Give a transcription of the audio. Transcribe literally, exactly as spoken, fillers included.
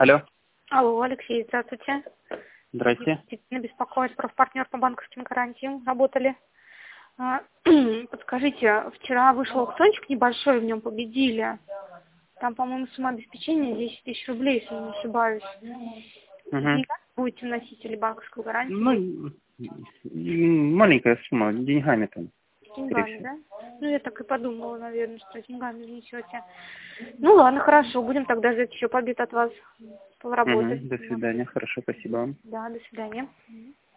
Алло. Алло, Алексей, здравствуйте. Здрасте. Действительно беспокоит профпартнер по банковским гарантиям. Работали. А, Подскажите, вчера вышел аукциончик небольшой, в нем победили. Там, по-моему, сумма обеспечения десять тысяч рублей, если не ошибаюсь. Угу. Деньгами будете носители банковской гарантии? Ну, м, маленькая сумма, деньгами там. Деньгами, да? Ну, я так и подумала, наверное, что деньгами внесете. Ну, ладно, хорошо. Будем тогда ждать еще побед от вас. Поработать. Угу. До свидания. Хорошо, спасибо вам. Да, до свидания.